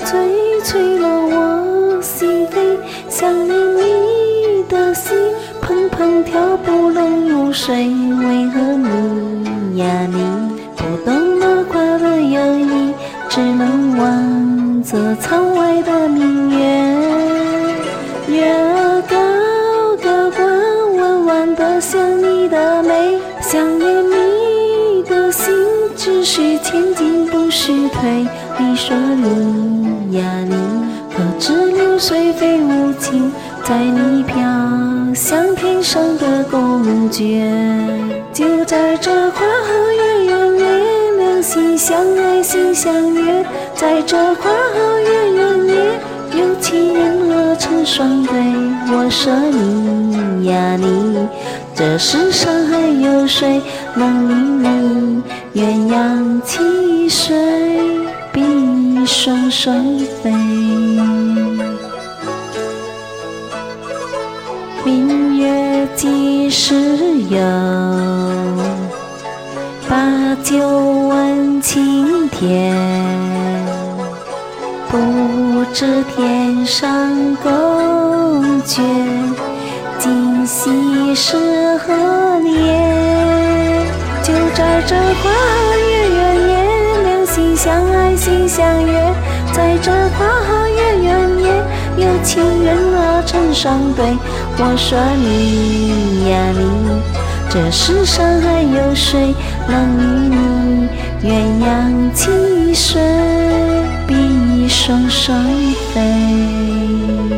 吹吹了我心扉，想念你的心砰砰跳不能入睡，为何你呀你不懂得快乐有意，只能望着窗外的明月。月儿高高挂，弯弯的像你的眉，想念你的心只需前进不需退。你说你呀你，可知流水非无情，在你飘向天上的公爵。就在这花好月圆夜，两心相爱心相悦，在这花好月圆夜，有情人儿成双对。我说你呀你，这世上还有谁能与你鸳鸯戏水，比双双飞。明月几时有，把酒问青天，不知天上宫阙，今夕是何年？就在这花好月圆夜，两心相爱心相悦，在这花好月圆夜，有情人儿成双对。我说你呀你，这世上还有谁能与你鸳鸯戏水，比翼双双飞。